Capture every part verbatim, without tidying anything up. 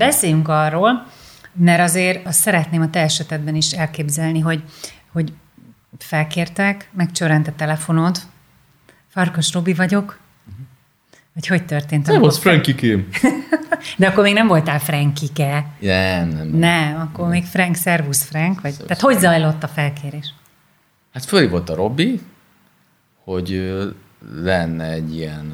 Beszéljünk arról, mert azért azt szeretném a te esetedben is elképzelni, hogy, hogy felkértek, megcsörrent a telefonod, Farkas Robi vagyok, vagy hogy történt? Nem, az Frankikém. De akkor még nem voltál Frankike. Nem, nem. Nem, akkor nem. Még Frank, szervusz Frank. Vagy, tehát hogy zajlott a felkérés? Hát fölhívott a Robi, hogy lenne egy ilyen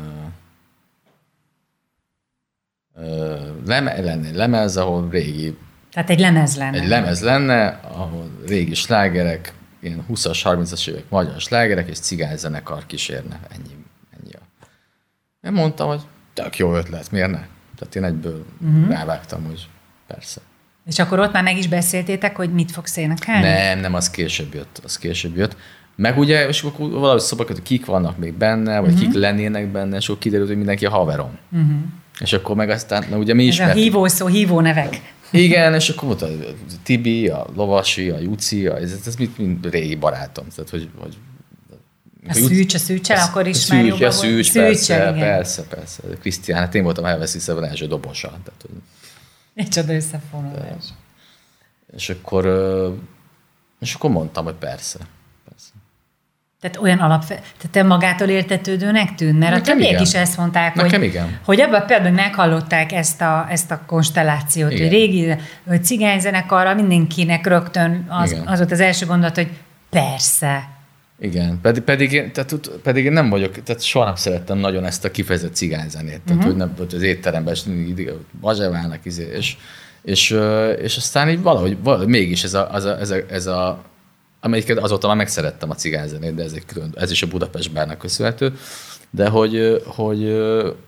leme, lenne egy lemez, ahol régi... Tehát egy lemez lenne. Egy lemez lenne, ahol régi slágerek, ilyen húszas, harmincas évek magyar slágerek, és cigányzenekar kísérne. Ennyi. ennyi. Én mondtam, hogy tök jó ötlet, miért ne? Tehát én egyből uh-huh. rávágtam, hogy persze. És akkor ott már meg is beszéltétek, hogy mit fogsz énekelni? Nem, nem, az később jött. Az később jött. Meg ugye, és akkor valahogy szóba hogy kik vannak még benne, vagy uh-huh. kik lennének benne, és akkor kiderült, hogy mindenki a haverom. Uh-huh. És akkor meg aztán, na ugye mi is... Ez a hívó szó, hívó nevek. Igen, és akkor volt a Tibi, a Lovasi, a Juci, a, ez, ez mind, mind régi barátom. Tehát, hogy, hogy, a Szűcs, a Szűcsel, akkor ismer jobban volt. A Szűcs, persze, persze, persze. Krisztián, hát én voltam a Helvesziszeben első dobosa. Tehát, hogy... Egy csoda összefonulás. És akkor, és akkor mondtam, hogy persze. persze. Tehát olyan alapve... Tehát te magától értetődőnek tűn? Mert nekem a többiek is ezt mondták, nekem hogy, igen. hogy ebben például meghallották ezt a, ezt a konstellációt, igen. hogy régi hogy cigányzenekarra mindenkinek rögtön az, az volt az első gondolat, hogy persze. Igen, pedig, pedig, tehát, pedig én nem vagyok, tehát soha nem szerettem nagyon ezt a kifejezett cigányzenét. Tehát, uh-huh. hogy nem volt az étteremben, és mindig bazseválnak, és, és, és aztán így valahogy, valahogy mégis ez a, az a, ez a, ez a amelyiket azóta már megszerettem a cigányzenét, de ez, egy külön, ez is a Budapest Bárnak köszönhető, de hogy, hogy,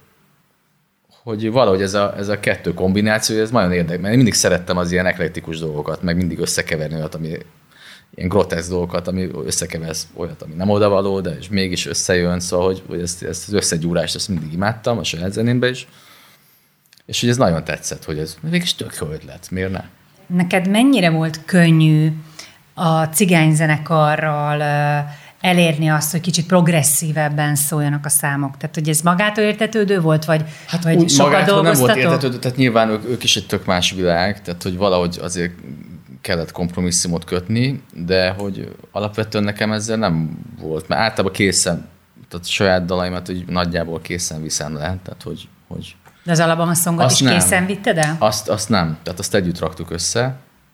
hogy valahogy ez a, ez a kettő kombináció, ez nagyon érdekes, mert én mindig szerettem az ilyen eklektikus dolgokat, meg mindig összekeverni olyat, ami ilyen groteszk dolgokat, ami összekeversz olyat, ami nem odavaló, de és mégis összejön, szóval, hogy, hogy ezt, ezt az összegyúrást ezt mindig imádtam, a saját zenémben is, és hogy ez nagyon tetszett, hogy ez mégis tök jó ötlet, miért ne? Neked mennyire volt könnyű a cigányzenekarral elérni azt, hogy kicsit progresszívebben szóljanak a számok? Tehát, hogy ez magától értetődő volt, vagy, hát vagy úgy, sokat dolgoztatok? Nem volt értetődő, tehát nyilván ők, ők is egy tök más világ, tehát hogy valahogy azért kellett kompromisszumot kötni, de hogy alapvetően nekem ezzel nem volt, mert általában készen, tehát a saját dalaimat hogy nagyjából készen viszem le, tehát hogy... hogy de az Alabama Songot is nem. Készen vitted el? Azt, azt nem, tehát azt együtt raktuk össze,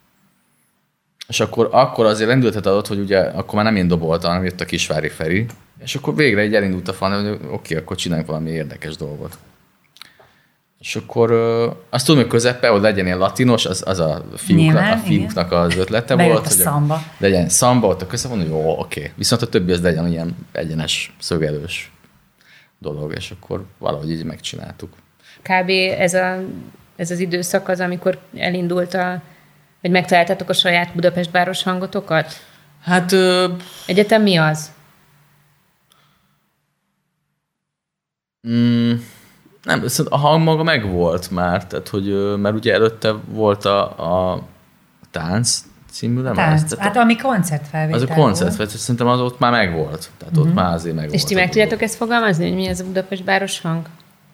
és akkor, akkor azért lendületet adott, hogy ugye akkor már nem én doboltam, hanem jött a Kisvári Feri, és akkor végre egy elindult a fan, hogy oké, okay, akkor csináljunk valami érdekes dolgot. És akkor azt tudom, hogy közepe, hogy legyen ilyen latinos, az, az a, fiúknak, a fiúknak az ötlete bejött volt. A hogy szamba. Legyen szamba, ott a közepén, hogy jó, oké. Okay. Viszont a többi az legyen ilyen egyenes, szögelős dolog, és akkor valahogy így megcsináltuk. Kb. ez, a, ez az időszak az, amikor elindult a vagy megtaláltátok a saját Budapest város hangotokat? Hát... Ö... Egyetem mi az? Mm, nem, a hang maga megvolt már, tehát, hogy, mert ugye előtte volt a, a Tánc című lemez. Tánc, tehát hát a, ami koncertfelvétel az a koncertfelvétel, szerintem az ott már megvolt. Tehát uh-huh. ott már azért megvolt. És ti meg tudjátok ezt fogalmazni, hogy mi ez a Budapest város hang?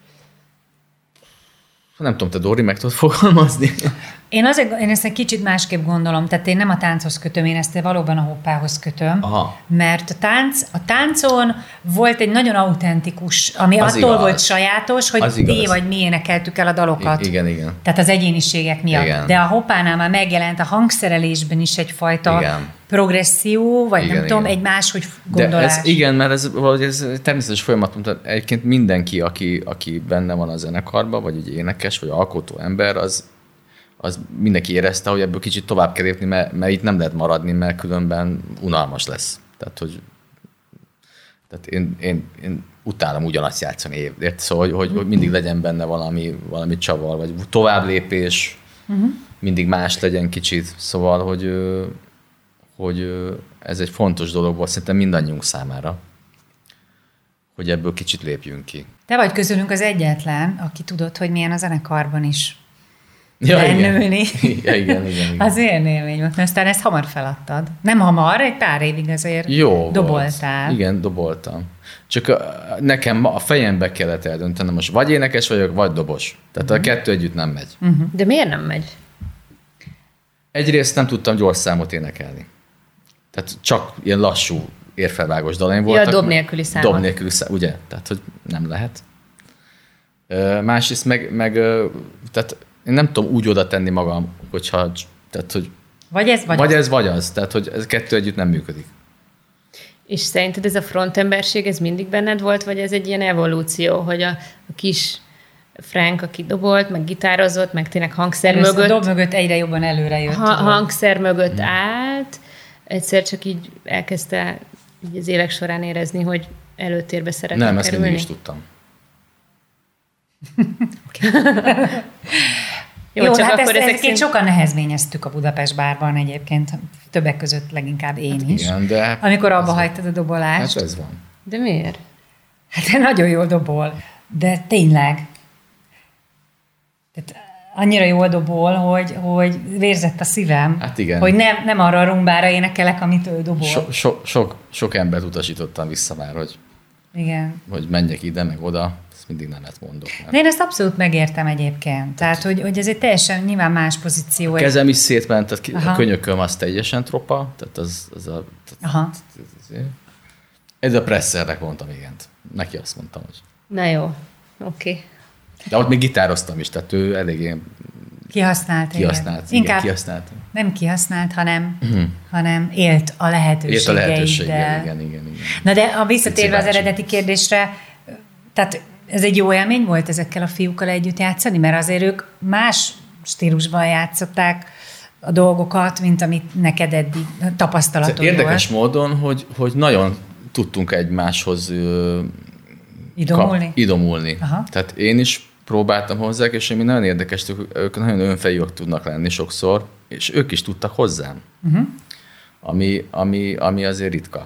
Nem tudom, te Dori, meg tudod fogalmazni? Én, azért, én ezt egy kicsit másképp gondolom, tehát én nem a tánchoz kötöm, én ezt valóban a hoppához kötöm, aha. mert a, tánc, a táncon volt egy nagyon autentikus, ami az attól igaz. Volt sajátos, hogy ti vagy mi énekeltük el a dalokat. I- igen, igen. Tehát az egyéniségek miatt. Igen. De a hoppánál már megjelent a hangszerelésben is egyfajta igen. Progresszió, vagy igen, nem igen. tudom, egy máshogy gondolás. De ez, igen, mert ez, ez természetes folyamat, tehát egyébként mindenki, aki, aki benne van a zenekarban, vagy egy énekes, vagy alkotó ember, az az mindenki érezte, hogy ebből kicsit tovább kell lépni, mert, mert itt nem lehet maradni, mert különben unalmas lesz. Tehát, hogy tehát én, én, én utálom ugyanazt játszani évért, szóval, hogy, hogy, hogy mindig legyen benne valami, valami csavar, vagy tovább lépés, uh-huh. mindig más legyen kicsit. Szóval, hogy, hogy ez egy fontos dolog volt szerintem mindannyiunk számára, hogy ebből kicsit lépjünk ki. Te vagy közülünk az egyetlen, aki tudod, hogy milyen a zenekarban is. Ja, lennülni. Igen. Ja, igen, igen, igen. Az olyan élmény volt. Aztán ezt hamar feladtad. Nem hamar, egy pár évig azért Jó doboltál. Volt. Igen, doboltam. Csak a, nekem a fejembe kellett eldöntenem, most vagy énekes vagyok, vagy dobos. Tehát uh-huh. a kettő együtt nem megy. Uh-huh. De miért nem megy? Egyrészt nem tudtam gyors számot énekelni. Tehát csak ilyen lassú, érfelvágos dalaim voltak. Ja, dob nélküli számot. Dob nélküli számot, ugye? Tehát, hogy nem lehet. Másrészt meg, meg tehát én nem tudom úgy oda tenni magam, hogyha, tehát, hogy vagy ez, vagy, vagy az. ez, vagy az. Tehát, hogy ez kettő együtt nem működik. És szerinted ez a frontemberség, ez mindig benned volt, vagy ez egy ilyen evolúció, hogy a, a kis Frank, aki dobolt, meg gitározott, meg tényleg hangszer Először mögött... a dob mögött egyre jobban előre jött. Ha, hangszer mögött hmm. állt, egyszer csak így elkezdte így az évek során érezni, hogy előtérbe szeretne Nem, kerülni. ezt mindig is tudtam. Jó, Jó, csak hát akkor ezt ezeket szint... sokan nehezményeztük a Budapest bárban egyébként, többek között leginkább én hát is. Igen, de amikor abba hagytad a dobolást. Hát ez van. De miért? Hát nagyon jól dobol, de tényleg. Tehát annyira jól dobol, hogy, hogy vérzett a szívem. Hát igen. Hogy nem, nem arra a rumbára énekelek, amit ő dobol. So, so, sok, sok embert utasítottam vissza már, hogy, igen. hogy menjek ide, meg oda. Ezt mindig nemet mondok. Mert... De én ezt abszolút megértem egyébként. Tehát, hogy, hogy ez egy teljesen nyilván más pozíció. A kezem is szétment, tehát Aha. a könyököm az teljesen tropa, tehát az, az a... Tehát, Aha. Ez a presszernek mondtam igent. Neki azt mondtam, hogy... Na jó, oké. Okay. De ott még gitároztam is, tehát ő eléggé... Kihasznált. Kihasznált, igen, Inkább kihasznált. Nem kihasznált, hanem, uh-huh. hanem élt a lehetőségeiddel. Élt a lehetőséggel, igen, igen, igen. Na de a visszatérve az eredeti kérdésre, tehát ez egy jó élmény volt ezekkel a fiúkkal együtt játszani, mert azért ők más stílusban játszották a dolgokat, mint amit neked eddig tapasztalatod Érdekes volt. módon, hogy, hogy nagyon tudtunk egymáshoz ö, idomulni. Kap, idomulni. Tehát én is próbáltam hozzák, és ami nagyon érdekes, ők nagyon önfejűek tudnak lenni sokszor, és ők is tudtak hozzám. Uh-huh. Ami, ami, ami azért ritka.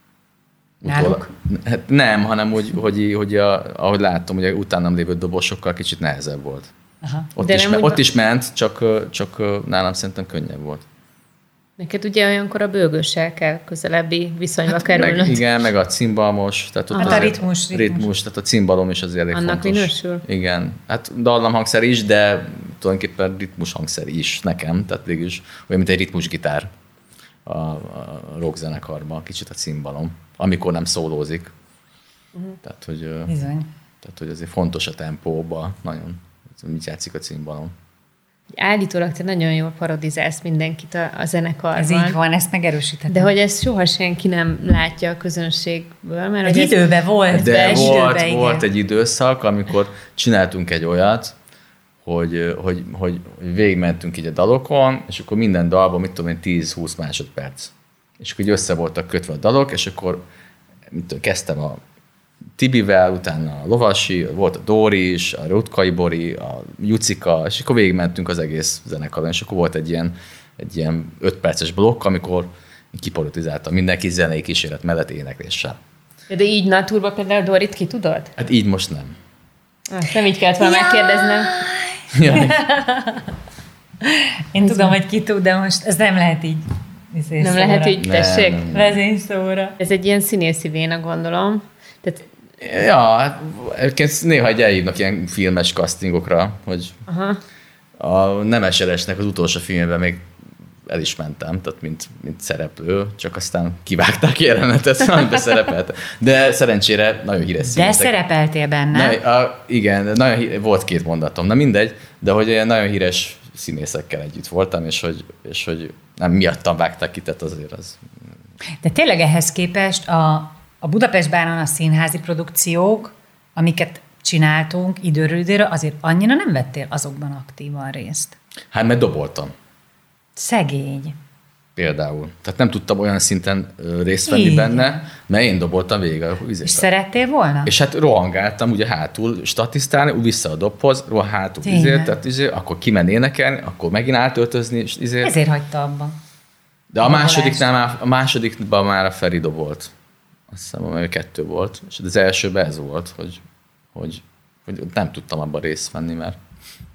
Náluk? Hát nem, hanem úgy, hogy, hogy a, ahogy láttam, hogy utánam lévő dobosokkal kicsit nehezebb volt. Aha. Ott, is, me, ott is ment, csak, csak nálam szerintem könnyebb volt. Neked ugye olyankor a bőgőssel kell közelebbi viszonyba hát kerülnöd. Meg, igen, meg a cimbalmos. Tehát hát a ritmus, ritmus. ritmus. Tehát a cimbalom is azért elég annak fontos. minősül? Igen. Hát dallamhangszer is, de tulajdonképpen ritmushangszer is nekem. Tehát végülis olyan, mint egy ritmusgitár a, a rockzenekarban, kicsit a cimbalom, amikor nem szólózik. Uh-huh. Tehát, hogy, bizony. Tehát, hogy azért fontos a tempóban, nagyon. Mit játszik a cimbalom. Állítólag te nagyon jól parodizálsz mindenkit a, a zenekarban. Ez így van, ezt megerősítettem. De hogy ezt soha senki nem látja a közönségből. Mert egy időben volt. De egy volt, időben, volt egy időszak, amikor csináltunk egy olyat, hogy, hogy, hogy, hogy végigmentünk így a dalokon, és akkor minden dalban, mit tudom én, tíz-húsz másodperc. És akkor így össze voltak kötve a dalok, és akkor mit tudom, kezdtem a Tibivel, utána a Lovasi, volt a Dóri is, a Rutkai Bori, a Jucika, és akkor végigmentünk az egész zenekaron, és akkor volt egy ilyen, egy ilyen öt perces blokk, amikor kipolitizáltam mindenki zenei kíséret mellett énekléssel. De így naturban például Dorit ki tudod? Hát így most nem. Azt nem így kellett volna megkérdeznem. Én ez tudom, van. Hogy ki tud, de most ez nem lehet így. Nem szóra. Lehet így, tessék? Nem, nem, nem. Vezényszóra. Ez egy ilyen színészi véna, gondolom. Tehát ja, hát néha egy elhívnak ilyen filmes castingokra, hogy aha. A Nemes Eresnek az utolsó filmében még el is mentem, tehát mint, mint szereplő, csak aztán kivágták jelenetet, amiben szerepeltem. De szerencsére nagyon híres színészek. De szerepeltél benne? Na, a, igen, nagyon híres, volt két mondatom, na mindegy, de hogy ilyen nagyon híres színészekkel együtt voltam, és hogy, és hogy nem miattam vágták ki, tehát azért az... De tényleg ehhez képest a A Budapest Báron a színházi produkciók, amiket csináltunk időről időre, azért annyira nem vettél azokban aktívan részt. Hát mert doboltam. Szegény. Például. Tehát nem tudtam olyan szinten részt venni igen. benne, mert én doboltam végig a vizet. És szerettél volna? És hát rohangáltam ugye hátul statisztálni, vissza a dobhoz, rohan hátul izé, tehát izé, akkor kimenni énekelni, akkor megint átöltözni. És izé. Ezért hagyta abba. De a, a másodiknál már, a másodikban már a Feri dobolt. Azt hiszem, hogy kettő volt. És az elsőben ez volt, hogy, hogy, hogy nem tudtam abban részt venni, mert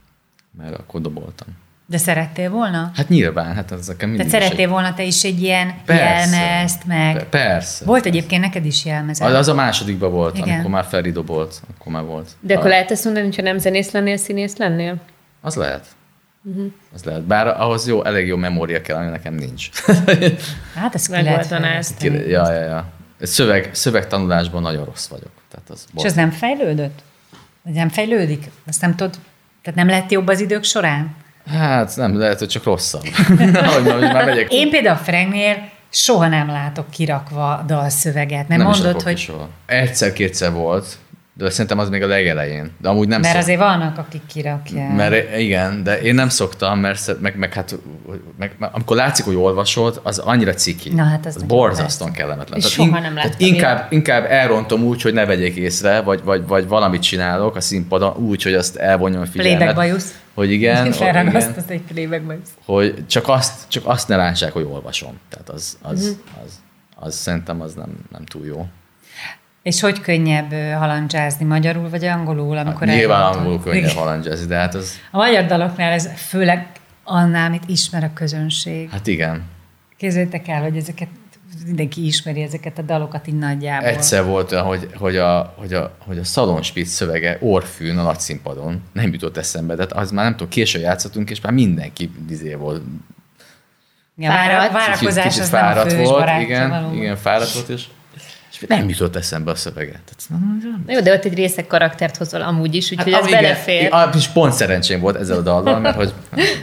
mert akkor doboltam. De szerettél volna? Hát nyilván, hát ez nekem mindig Tehát szerettél egy... volna te is egy ilyen Persze. jelmezt, meg... Persze. Volt egyébként neked is jelmezed. Az, az a másodikban volt, Igen. amikor már Feri dobolt, akkor már volt. De akkor a... lehet ezt mondani, hogyha nem zenész lennél, színész lennél? Az lehet. Uh-huh. Az lehet. Bár ahhoz jó, elég jó memória kell, ami nekem nincs. Hát ez ki Meg lehet voltan fejleszteni. Ja, ja, ja. Szöveg, szövegtanulásban nagyon rossz vagyok. Tehát az És ez nem fejlődött? Vagy nem fejlődik? Azt nem tudod? Tehát nem lett jobb az idők során? Hát nem, lehet, hogy csak rosszabb. Ahogy már megyek. Én például Franknél soha nem látok kirakva dalszöveget. Nem, nem mondod, hogy... Soha. Egyszer-kétszer volt, de szerintem az még a legelején. De amúgy nem Mert szok... azért vannak, akik kirakják. Mert igen, de én nem szoktam, mert meg, meg, hát, meg, meg, amikor látszik, hogy olvasod, az annyira ciki. Na, hát az az nagyon borzasztóan kellemetlen. És Tehát soha in, nem tehát láttam inkább, inkább elrontom úgy, hogy ne vegyék észre, vagy, vagy, vagy valamit csinálok a színpadon úgy, hogy azt elvonjon a figyelmet. Playback bajusz. Hogy igen, Felragasztasz egy playback bajusz. hogy csak azt, csak azt ne lássák, hogy olvasom. Tehát az, az, az, az, az szerintem az nem, nem túl jó. És hogy könnyebb ö, halandzsázni, magyarul vagy angolul? Amikor Hát, nyilván elmondod? angolul könnyebb Igen. halandzsázni, de hát az... A magyar daloknál ez főleg annál, amit ismer a közönség. Hát igen. Képzeljétek el, hogy ezeket mindenki ismeri ezeket a dalokat így nagyjából. Egyszer volt olyan, hogy, hogy, a, hogy, a, hogy a Szalonspitz szövege Orfűn a nagyszínpadon nem jutott eszembe, de az már nem tudom, későn játszottunk, és már mindenki dizé volt. Ja, vára, várakozás kicsit az nem a fáradt fős volt, barátja igen, valóban. igen, fáradt volt, és, és nem jutott eszembe a szöveget. Tehát, Na jó, de ott egy részek karaktert hozol amúgy is, úgyhogy hát, ez igen, belefér. igen, és pont szerencsém volt ezzel a dallal, mert hogy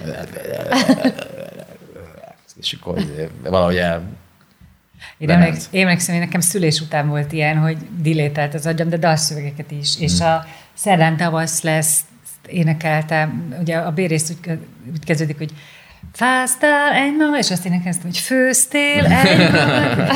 és akkor valahogy el... Én emlékszem, én emlékszem, hogy nekem szülés után volt ilyen, hogy dilételt az agyam, de dalszövegeket is. Hmm. És a Szerdán tavasz lesz, énekeltem, ugye a B-rész úgy, úgy kezdődik, hogy fáztál egy nap, és azt énekeltem, hogy főztél egy nap.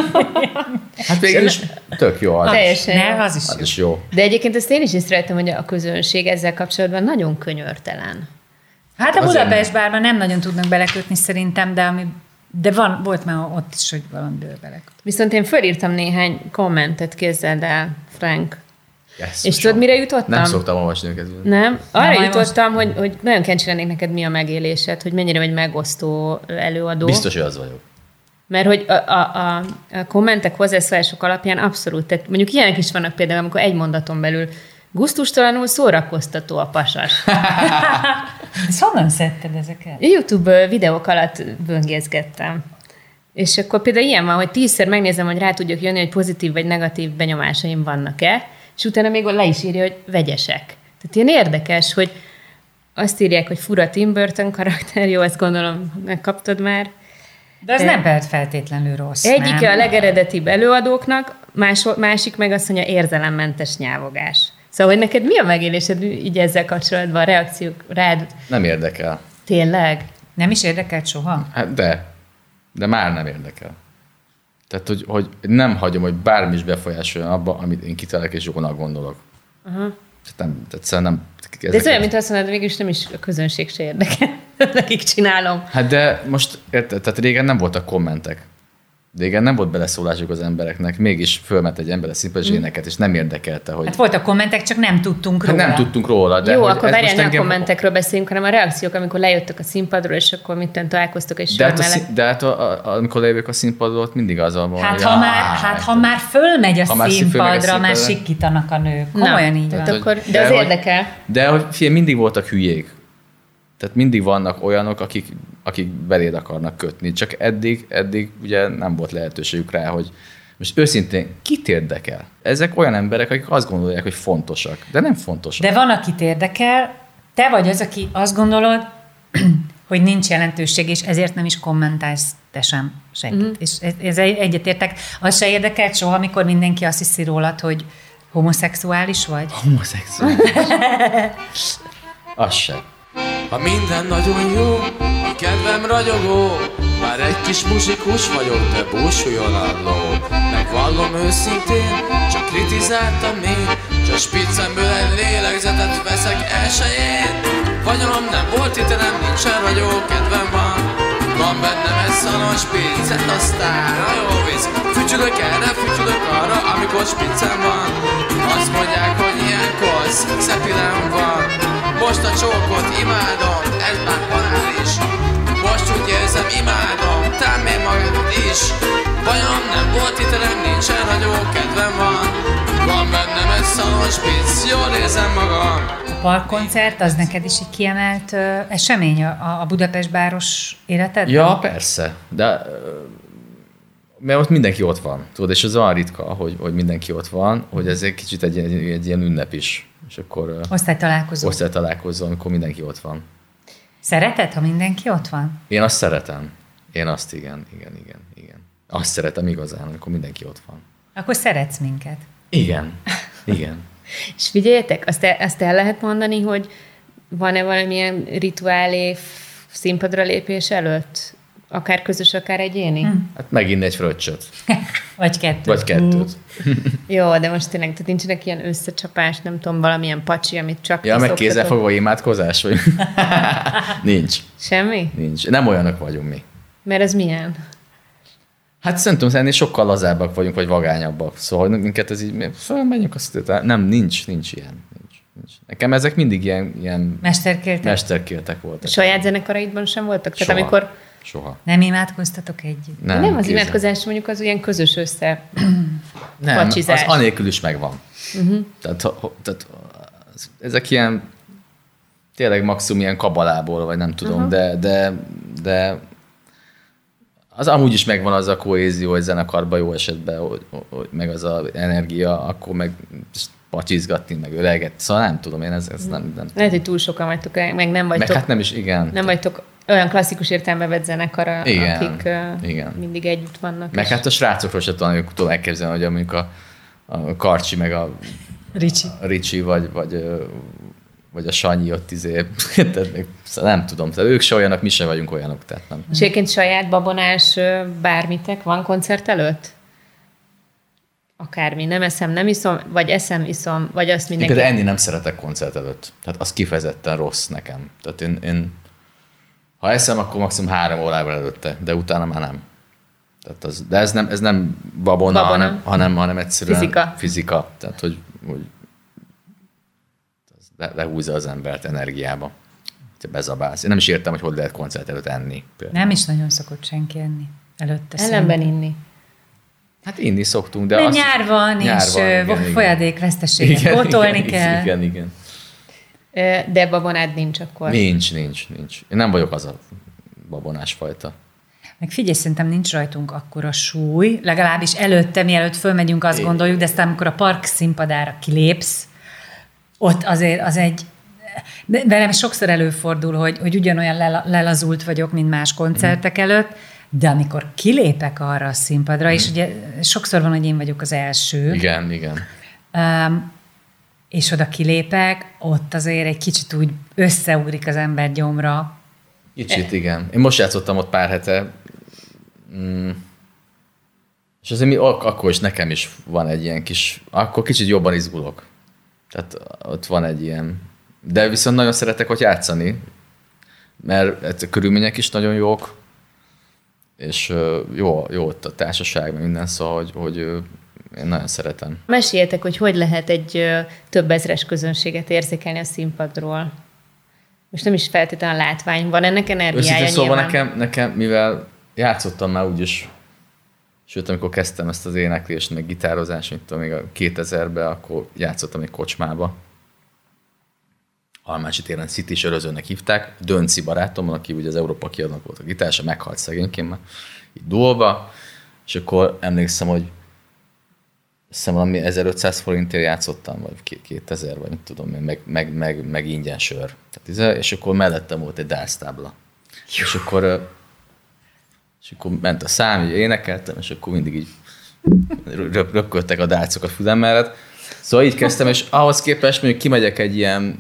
Hát végül is tök jó az. Teljesen Ne, jó. az is Az jó. is jó. De egyébként ezt én is észrevettem, hogy a közönség ezzel kapcsolatban nagyon könyörtelen. Hát a Azért Budapest bárban nem nagyon tudnak belekötni szerintem, de, ami, de van, volt már ott is, hogy valamiből beleköt. Viszont én fölírtam néhány kommentet, képzeld el, Frank. Yes, És tudod, mire jutottam? Nem szoktam olvasni őket. Nem? Arra Nem, jutottam, hogy, hogy nagyon kíváncsi lennék neked, mi a megélésed, hogy mennyire vagy megosztó előadó. Biztos, hogy az vagyok. Mert hogy a, a, a, a kommentek, hozzászólások alapján abszolút, tehát mondjuk ilyenek is vannak például, amikor egy mondaton belül gusztustalanul szórakoztató a pasas. És honnan szedted ezeket? YouTube videók alatt böngészgettem. És akkor például ilyen van, hogy tízszer megnézem, hogy rá tudjak jönni, hogy pozitív vagy negatív benyomásaim vannak-e, és utána még le is írja, hogy vegyesek. Tehát ilyen érdekes, hogy azt írják, hogy fura Tim Burton karakter, jó, ezt gondolom, megkaptad már. De az De- nem lehet feltétlenül rossz, Egyike nem? a legeredetibb előadóknak, más, másik meg azt mondja, érzelemmentes nyávogás. Szóval, hogy neked mi a megélésed így ezzel kapcsolatban, a reakciók rád? Nem érdekel. Tényleg? Nem is érdekelt soha? Hát de. De már nem érdekel. Tehát, hogy, hogy nem hagyom, hogy bármi is befolyásoljon abba, amit én kitalálok és jónak gondolok. Aha. Tehát nem, egyszerűen nem... De ez olyan, mint azt mondod, végülis nem is a közönség se érdekel. Nekik csinálom. Hát de most, érted, tehát régen nem voltak kommentek. Régen nem volt beleszólásuk az embereknek, mégis fölment egy ember a színpadra és énekelt, és nem érdekelte, hogy... Hát voltak kommentek, csak nem tudtunk Hát róla. nem tudtunk róla, de... Jó, hogy akkor ez várjál, most nem a engem- kommentekről beszélünk, hanem a reakciók, amikor lejöttek a színpadról, és akkor mitten találkoztok egy De sor hát, a, mellett. szín- de hát a, a, amikor lejövök a színpadról, ott mindig az van. Hát, hogy ha jaj, már, hát ha már fölmegy a Ha már fölmegy a színpadra, már színpadra. sikítanak a nők. Komolyan így tehát van. akkor, de, De az hogy- érdekel. De hogy figyelj, mindig voltak hülyék. Tehát mindig vannak olyanok, akik, akik beléd akarnak kötni. Csak eddig, eddig ugye nem volt lehetőségük rá, hogy most őszintén, kit érdekel? Ezek olyan emberek, akik azt gondolják, hogy fontosak, de nem fontosak. De van, akit érdekel, te vagy az, aki azt gondolod, hogy nincs jelentőség, és ezért nem is kommentálsz te sem senkit. Mm. És ez, ez egyetértek. Az se érdekelt soha, amikor mindenki azt hiszi rólad, hogy homoszexuális vagy? Homoszexuális. Az se. Ha minden nagyon jó, a kedvem ragyogó, már egy kis muzsikus vagyok, de búsuljon a ló. Megvallom őszintén, csak kritizáltam én, csak spiccemből egy lélegzetet veszek elsőjén. Vagyonom nem volt itt, nem nincsen ragyó, kedvem van. Van bennem egy szanos spiccet, aztán a jó víz. Fütyülök erre, fütyülök arra, amikor spiccem van. Azt mondják, hogy ilyenkor szepilem van. most a csókot imádom, ez már banál is. Most úgy érzem, imádom, tám én magad is. Bajom nem volt hitelem, nincsen, hogy jó kedvem van. Van bennem egy szalos pic, jól érzem magam. A parkkoncert az neked is egy kiemelt ö, esemény a, a Budapest báros életedben? Ja, persze, de mert ott mindenki ott van, tudod, és az olyan ritka, hogy, hogy mindenki ott van, hogy ez egy kicsit egy, egy, egy ilyen ünnep is. És akkor Osztálytalálkozó. Osztálytalálkozó, amikor mindenki ott van. Szereted, ha mindenki ott van? Én azt szeretem. Én azt igen, igen, igen, igen. Azt szeretem igazán, amikor mindenki ott van. Akkor szeretsz minket. Igen, igen. És figyeljetek, azt el, azt el lehet mondani, hogy van-e valamilyen rituálé színpadra lépés előtt? Akár közös, akár egyéni? Hmm. Hát megint egy fröccsöt. Vagy kettőt. Vagy kettőt. Jó, de most tényleg, tehát nincsenek ilyen összecsapás, nem tudom, valamilyen pacsi, amit csak Ja, ti meg szoktatok? kézzelfogva imádkozás? Vagy? Nincs. Semmi? Nincs. Nem olyanok vagyunk mi. Mert ez milyen? Hát szerintem ennél sokkal lazábbak vagyunk, vagy vagányabbak. Szóval minket ez így, fölmenjünk, azt nem, nincs, nincs ilyen. Nincs, nincs. Nekem ezek mindig ilyen, ilyen Mesterkéltek? mesterkéltek voltak. Saját zenekaraidban sem voltak? Tehát Soha. amikor Soha. Nem imádkoztatok együtt? nem, nem az kézzel. imádkozás, mondjuk az ilyen közös össze. Nem, az pacsizás. anélkül is megvan. Uh-huh. Tehát, ho, tehát az- ezek ilyen tényleg maximum ilyen kabalából, vagy nem tudom, uh-huh. de, de, de az amúgy is megvan az a kohézió, hogy zenekarban jó esetben, hogy, hogy meg az a energia, akkor meg pacsizgatni, meg öleget. Szóval nem tudom, én ez, ez nem, nem tudom. Lehet, hogy túl sokan vagytok, meg nem vagytok, Meg hát nem is, igen. nem vagytok olyan klasszikus értelembe vett zenekar, Igen, akik uh, igen. mindig együtt vannak. Meg és- hát a srácokról sem tudom, tudom elképzelni, hogy amikor a, a Karcsi, meg a Ricsi. a Ricsi, vagy, vagy, ö, vagy a Sanyi ott izé, tehát még, szóval nem tudom, tehát ők se olyanok, mi se vagyunk olyanok, tehát nem. És egyébként saját babonás ö, bármitek van koncert előtt? Akármi, nem eszem, nem iszom, vagy eszem, iszom, vagy azt Én mindenki... például enni nem szeretek koncert előtt, tehát az kifejezetten rossz nekem. Tehát én, én ha eszem, akkor maximum három órával előtte, de utána már nem. Tehát az, de ez nem, ez nem babona, Babona. Hanem, hanem, hanem egyszerűen Fizika. fizika. Tehát, hogy, hogy le, lehúzza az embert energiába. Te bezabálsz. Én nem is értem, hogy hogy lehet koncert előtt enni. Például. Nem is nagyon szokott senki enni előtte. Ellenben szerintem. inni. Hát inni szoktunk, de De azt... nyár van, nyár és van, ö, igen, igen. folyadékveszteséget pótolni igen, kell. Igen, igen. Ö, De babonád nincs akkor. Nincs, nincs, nincs. Én nem vagyok az a babonás fajta. Meg figyelj, szerintem nincs rajtunk akkora súly, legalábbis előtte, mielőtt fölmegyünk, azt É. gondoljuk, de aztán amikor a park színpadára kilépsz, ott azért az egy... de velem sokszor előfordul, hogy, hogy ugyanolyan lela- lelazult vagyok, mint más koncertek előtt, de amikor kilépek arra a színpadra, és ugye sokszor van, hogy én vagyok az első, Igen, igen. um, és oda kilépek, ott azért egy kicsit úgy összeugrik az ember gyomra. Kicsit, igen. Én most játszottam ott pár hete, mm. és azért mi, ak- akkor is nekem is van egy ilyen kis, akkor kicsit jobban izgulok. Tehát ott van egy ilyen, de viszont nagyon szeretek ott játszani, mert a körülmények is nagyon jók, és ö, jó, jó ott a társaság, meg minden, szóval, hogy, hogy ö, én nagyon szeretem. Meséljetek, hogy hogy lehet egy ö, több ezres közönséget érzékelni a színpadról. Most nem is feltétlenül a látvány, van ennek energiája Őszintén szóval nyilván. nekem, nekem, mivel játszottam már úgyis, sőt, amikor kezdtem ezt az éneklést, meg gitározást, mint tudom, még a kétezerben, akkor játszottam egy kocsmába. Almácsi téren City Sörözőnek hívták, Dönci barátommal, aki ugye az Európa kiadónak volt a gitárosa, meghalt szegényként már, így dolba, és akkor emlékszem, hogy azt hiszem valami ezerötszáz forintért játszottam, vagy kétezer, vagy mit tudom én, meg, meg, meg, meg ingyen sör. Tehát, és akkor mellettem volt egy dásztábla. És akkor, és akkor ment a szám, így énekeltem, és akkor mindig így röp, röpködtek a dálcok a fülem mellett. Szóval így kezdtem, és ahhoz képest mondjuk kimegyek egy ilyen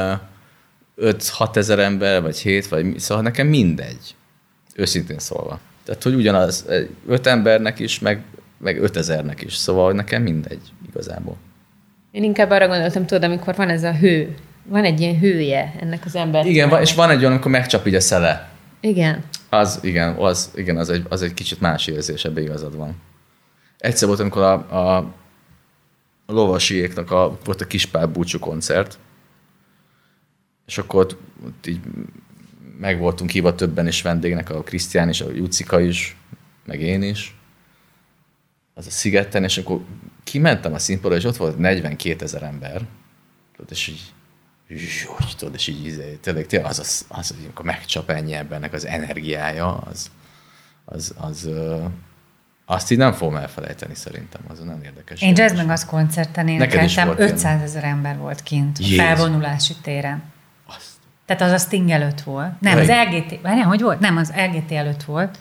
öt-hat ezer ember, vagy hét, vagy szóval nekem mindegy. Őszintén szólva. Tehát, hogy ugyanaz öt embernek is, meg, meg ötezernek is. Szóval hogy nekem mindegy igazából. Én inkább arra gondoltam, tudod, amikor van ez a hő, van egy ilyen hője ennek az embernek. Igen, van, és van egy olyan, amikor megcsap így a szele. Igen. Az, igen, az, igen, az, egy, az egy kicsit más érzés, ebben igazad van. Egyszer volt, amikor a, a, a lovasiéknak a, volt a Kispál búcsú koncert, és akkor ott, ott így meg voltunk hívva többen is vendégnek, a Krisztián is, a Jucika is, meg én is, az a szigeten, és akkor kimentem a színpadra, és ott volt negyvenkétezer ember, és így, úgy, tudod, és így tényleg, tényleg az, az, az, az, amikor megcsap ennyi embernek az energiája, az, az, az, az azt így nem fogom elfelejteni szerintem, az nem érdekes. Én Jazz meg az koncerten énekeltem, ötszázezer ember volt kint, Jézus. Felvonulási téren. Azt. Tehát az a Sting előtt volt. Nem, Jaj. az el gé té, várjál, hogy volt? Nem, az el gé té előtt volt.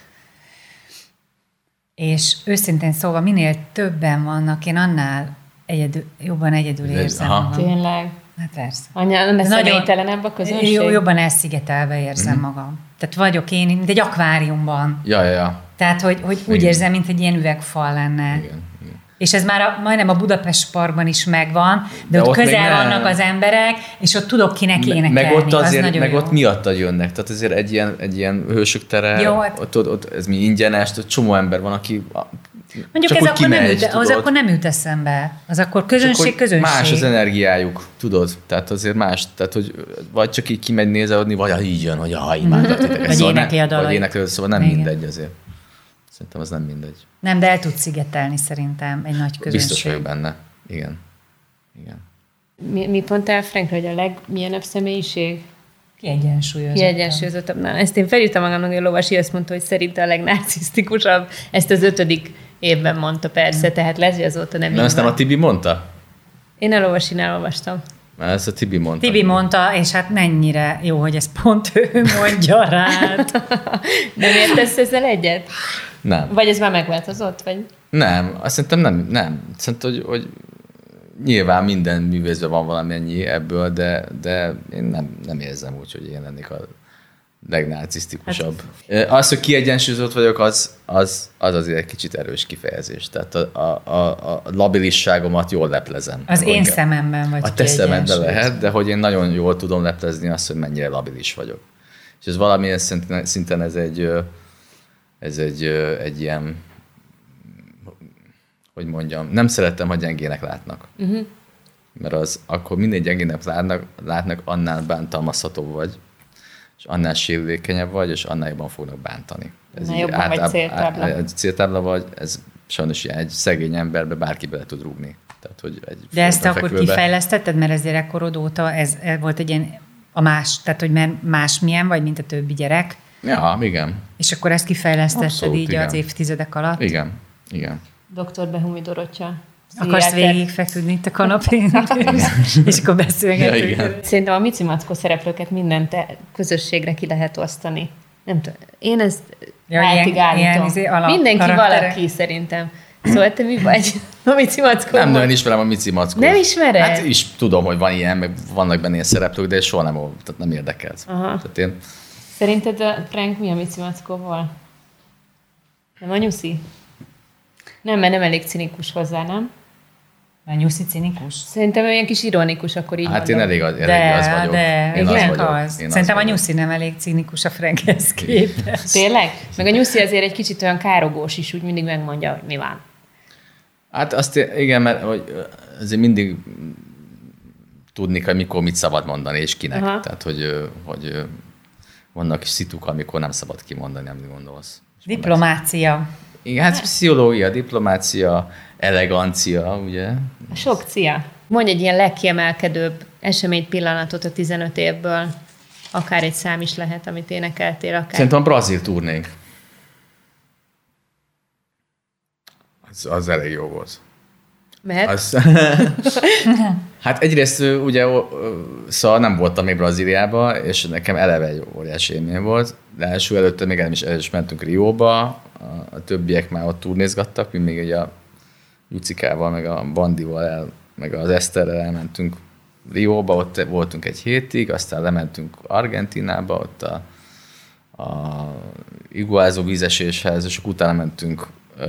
És őszintén szóval minél többen vannak, én annál egyedül, jobban egyedül érzem magam. Tényleg? Hát persze. Anya, nem személytelenebb a közönség? Jobban elszigetelve érzem mm-hmm. magam. Tehát vagyok én, mint egy akváriumban. Ja, ja, ja. Tehát, hogy, hogy úgy érzem, mint egy ilyen üvegfal lenne. Igen, igen. És ez már a, majdnem a Budapest Parkban is megvan, de, de ott, ott közel vannak az emberek, és ott tudok kinek énekelni. Meg ott azért, az meg jó. ott miattad jönnek. Tehát azért egy ilyen, egy ilyen hősök tere, jó, hát... ott, ott, ott ez mi ingyenes, ott csomó ember van, aki mondjuk ez akkor nem, üt, az akkor nem jut eszembe. Az akkor közönség, akkor közönség. Más az energiájuk, tudod? Tehát azért más, tehát hogy vagy csak így kimegy nézelődni, vagy így jön, hogy ha imádjátok. Vagy énekli a dalait. Vagy énekli, szóval nem igen. mindegy azért. Szerintem az nem mindegy. Nem, de el tud szigetelni szerintem egy nagy közönség. Biztos vagyok benne. Igen. Igen. Mi, mi pont el, Frank, hogy a legmilyenebb személyiség? Kiegyensúlyozottabb. Kiegyensúlyozottabb. Na, ezt én felírtam magamnak, hogy a Lovasi azt mondta, hogy szerinte a legnarcisztikusabb. Ezt az ötödik évben mondta persze, hmm. tehát lesz, hogy azóta nem Na, ezt nem a Tibi mondta? Én a Lovasinál olvastam. Már ezt a Tibi mondta. Tibi mondta, és hát mennyire jó, hogy ezt pont ő mondja rád. Nem értesz ezzel egyet? Nem. Vagy ez már megváltozott? Vagy? Nem, azt szerintem nem. nem. Szerintem, hogy, hogy nyilván minden művészben van valamennyi ebből, de, de én nem, nem érzem úgy, hogy én lennék a legnarcisztikusabb. Hát. Az, hogy kiegyensúlyozott vagyok, az, az, az azért egy kicsit erős kifejezés. Tehát a, a, a, a labilisságomat jól leplezem. Az én szememben vagy a te szemedben lehet, de hogy én nagyon jól tudom leplezni azt, hogy mennyire labilis vagyok. És ez valamilyen szinten, szinten ez egy, ez egy, egy ilyen, hogy mondjam, nem szeretem, ha gyengének látnak. Uh-huh. Mert az, akkor minél gyengének látnak, látnak, annál bántalmazható vagy, és annál sérülékenyebb vagy, és annál jobban fognak bántani. Ez Na, jobban általában, vagy céltábla. Egy céltábla vagy, ez sajnos egy szegény emberbe bárki bele tud rúgni. Tehát, hogy egy de ezt akkor fekvőbe... kifejlesztetted, mert ez gyerekkorod óta ez, ez volt egy ilyen a más, tehát hogy mert másmilyen vagy, mint a többi gyerek. Ja, igen. És akkor ezt kifejlesztetted Abszolút, így igen. az évtizedek alatt? Igen, igen. doktor Behumi Dorottya. Akarsz végig feküdni itt a kanapén, és akkor beszélgetünk. Ja, szerintem a Mici Mackó szereplőket minden te közösségre ki lehet osztani. Nem tudom, én ezt ja, áltig állítom. Izé Mindenki karaktere. Valaki szerintem. Szóval te mi vagy a Mici Mackó? Nem nagyon ismerem a Mici Mackót. Nem ismered? Hát is tudom, hogy van ilyen, meg vannak benne ilyen szereplők, de soha nem, tehát nem érdekelt. Tehát én... Szerinted a prank mi a Mici Mackóval? Nem a nyuszi? Nem, mert nem elég cinikus hozzá, nem? A nyuszi cinikus? Szerintem olyan kis ironikus, akkor így Hát mondom. én elég az, elég de, az vagyok. De, én igen, az vagyok. az. Én Szerintem az a nyuszi nem elég cinikus a Frankhez képest. Tényleg? Meg a nyuszi azért egy kicsit olyan károgós is, úgy mindig megmondja, hogy mi van. Hát azt igen, mert hogy azért mindig tudni kell, mikor mit szabad mondani, és kinek. Aha. Tehát, hogy, hogy vannak is szituk, amikor nem szabad kimondani, amit gondolsz. Diplomácia. Igen, hát pszichológia, diplomácia, elegancia, ugye? Sok cia. Mondj egy ilyen legkiemelkedőbb esemény pillanatot a tizenöt évből. Akár egy szám is lehet, amit énekeltél. Akár. Szerintem a brazil turnénk. Az, az elég jó volt. Mert? Az, hát egyrészt ugye szóval nem voltam még Brazíliában, és nekem eleve egy óriási élmény volt, de első előtte még el is, el is mentünk Rióba, a, a többiek már ott turnézgattak, mi még ugye a Jucikával, meg a Bandival, el, meg az Eszterrel elmentünk Rióba, ott voltunk egy hétig, aztán lementünk Argentinába, ott a, a Iguazú vízeséshez, és akkor utána mentünk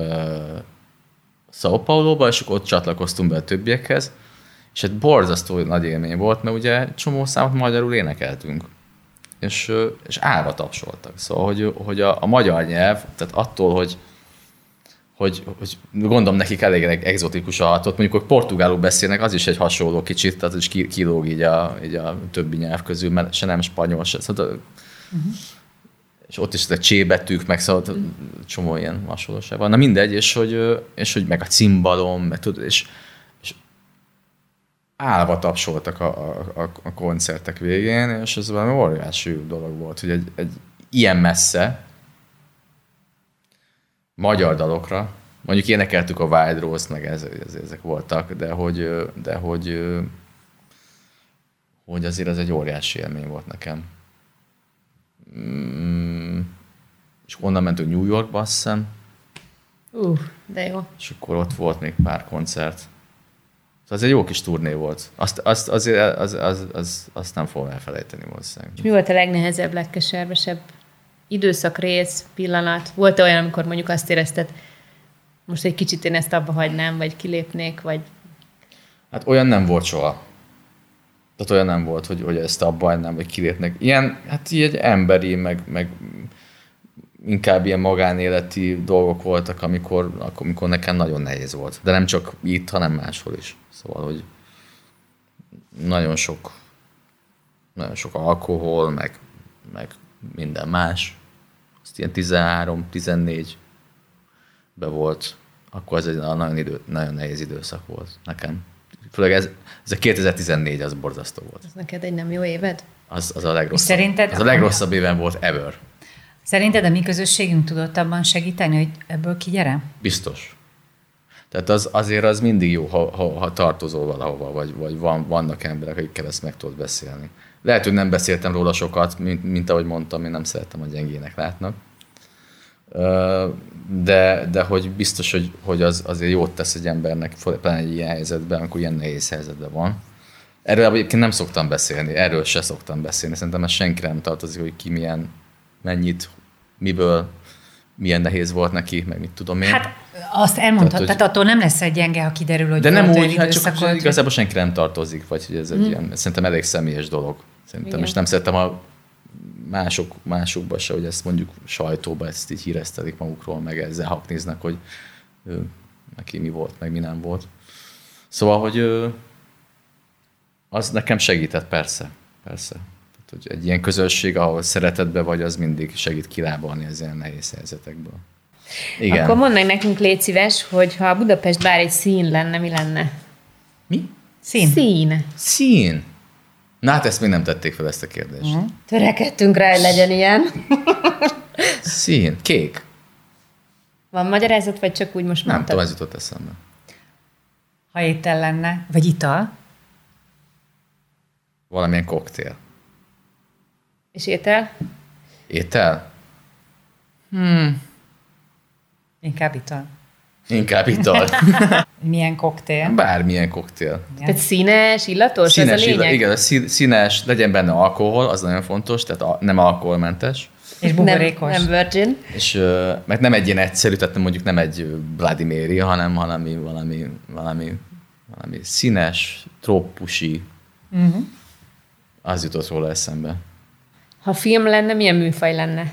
São Pauloba, és akkor ott csatlakoztunk be a többiekhez, és egy borzasztó nagy élmény volt, mert ugye csomó számot magyarul énekeltünk, és, és állva tapsoltak. Szóval, hogy, hogy a, a magyar nyelv, tehát attól, hogy, hogy, hogy gondolom nekik elég egzotikus a hatot. Mondjuk, hogy portugálul beszélnek, az is egy hasonló kicsit, tehát is kilóg így a, így a többi nyelv közül, mert se nem spanyol, se. Szóval, uh-huh. És ott is a csébetűk, meg szóval uh-huh. csomó ilyen hasonlóság van. Na mindegy, és hogy, és hogy meg a cimbalom, meg tudod, és, és állva tapsoltak a, a, a koncertek végén, és ez valami óriási dolog volt, hogy egy, egy ilyen messze magyar dalokra, mondjuk énekeltük a Wild Rose, meg ez, ez, ezek voltak, de hogy, de hogy, hogy azért ez egy óriási élmény volt nekem. Mm, és onnan mentünk New Yorkba, azt hiszem. Uh, de jó. És akkor ott volt még pár koncert. Szóval ez egy jó kis turné volt. Azt, azt, azért, az, az, az, azt nem fogom elfelejteni valószínűleg. És mi volt a legnehezebb, legkeservesebb időszak, rész, pillanat? Volt olyan, amikor mondjuk azt érezted, most egy kicsit én ezt abba hagynám, vagy kilépnék, vagy... Hát olyan nem volt soha. Tehát olyan nem volt, hogy, hogy ezt abba hagynám, vagy kilépnék. Ilyen, hát így emberi, meg, meg inkább ilyen magánéleti dolgok voltak, amikor, amikor nekem nagyon nehéz volt. De nem csak itt, hanem máshol is. Szóval, hogy nagyon sok, nagyon sok alkohol, meg, meg minden más. Azt ilyen tizenhárom tizennégy be volt. Akkor ez egy nagyon, idő, nagyon nehéz időszak volt nekem. Főleg ez, ez a kétezer-tizennégy az borzasztó volt. Ez neked egy nem jó éved? Az, az a legrosszabb. Szerinted, az a legrosszabb éven volt ever. Szerinted a mi közösségünk tudott abban segíteni, hogy ebből kigyere? Biztos. Tehát az, azért az mindig jó, ha, ha, ha tartozol valahova, vagy, vagy van, vannak emberek, akikkel ezt meg tudod beszélni. Lehet, hogy nem beszéltem róla sokat, mint, mint ahogy mondtam, én nem szerettem, hogy gyengének látnak. De, de hogy biztos, hogy, hogy az azért jót tesz egy embernek, pláne egy ilyen helyzetben, amikor ilyen nehéz helyzetben van. Erről egyébként nem szoktam beszélni, erről se szoktam beszélni. Szerintem ez senkire nem tartozik, hogy ki milyen, mennyit, miből, milyen nehéz volt neki, meg mit tudom én. Hát azt elmondhat, tehát, tehát attól nem lesz egy gyenge, ha kiderül, hogy de nem úgy, hát csak hogy igazából senkire nem tartozik, vagy hogy ez egy hmm. ilyen, szerintem elég személyes dolog. Szerintem, igen. És nem szeretem a mások, másokban se, hogy ezt mondjuk sajtóban ezt így híreztelik magukról, meg ezzel haknéznek, hogy ő, neki mi volt, meg mi nem volt. Szóval, hogy ő, az nekem segített, persze, persze. Tehát, hogy egy ilyen közösség, ahol szeretetbe vagy, az mindig segít kilábalni az ilyen nehéz helyzetekből. Igen. Akkor mondd meg nekünk, légy szíves, hogy ha Budapest bár egy szín lenne, mi lenne? Mi? Szín. Szín. Szín. Na hát ezt még nem tették fel, ezt a kérdést. Mm. Törekedtünk rá, hogy legyen ilyen. Szín. Kék. Van magyarázat, vagy csak úgy most mondtad? Nem tudom, ez jutott eszembe. Ha étel lenne, vagy ital? Valamilyen koktél. És étel? Étel? Hmm. Inkább ital. Inkább ital. Milyen koktél? Bármilyen koktél. Tehát színes, illatos, színes, ez a lényeg? Illat, igen, színes, legyen benne alkohol, az nagyon fontos, tehát nem alkoholmentes. És buborékos. Nem, nem virgin. És, mert nem egy ilyen egyszerű, tehát mondjuk nem egy Bloody Mary, hanem valami, valami, valami, valami színes, trópusi. Uh-huh. Az jutott róla eszembe. Ha film lenne, milyen műfaj lenne?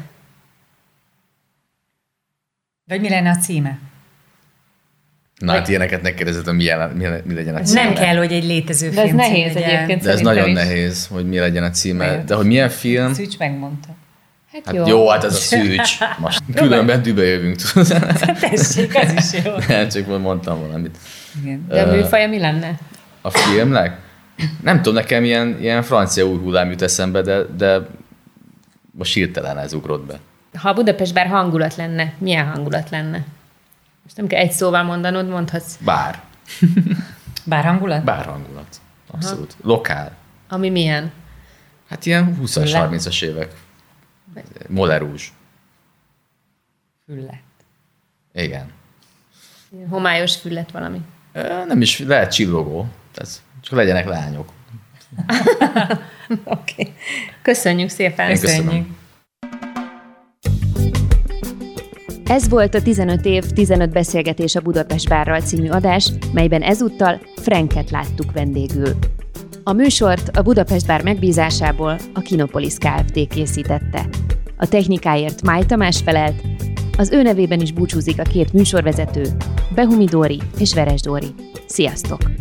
Vagy mi lenne a címe? Na, hát ilyeneket ne kérdezed, hogy mi, mi, mi legyen a címe. Nem kell, hogy egy létező de film ez nehéz legyen. Egyébként. De ez nagyon is nehéz, hogy mi legyen a címe. De hogy milyen film... Szűcs megmondta. Hát, hát jó. jó, hát ez a szűcs. Most különben dübe jövünk. Tessék, az is jó. Nem, csak mondtam valamit. Igen. De a műfaja mi lenne? A filmnek? Nem tudom, nekem ilyen, ilyen francia új hullám jut eszembe, de, de most hirtelen ez ugrott be. Ha Budapest bár hangulat lenne, milyen hangulat lenne? Most nem kell egy szóval mondanod, mondhatsz. Bár. Bár hangulat? Bár hangulat. Abszolút. Aha. Lokál. Ami milyen? Hát ilyen húszas, harmincas évek. Molerúzs. Füllet. Igen. Homályos füllet valami. Nem is, lehet csillogó. Tehát csak legyenek lányok. Oké. Okay. Köszönjük szépen. Köszönjük. Ez volt a tizenöt év, tizenöt beszélgetés a Budapest Bárral című adás, melyben ezúttal Franket láttuk vendégül. A műsort a Budapest Bár megbízásából a Kinopolis Kft. Készítette. A technikáért Máj Tamás felelt, Az ő nevében is búcsúzik a két műsorvezető, Behumi Dóri és Veres Dóri. Sziasztok!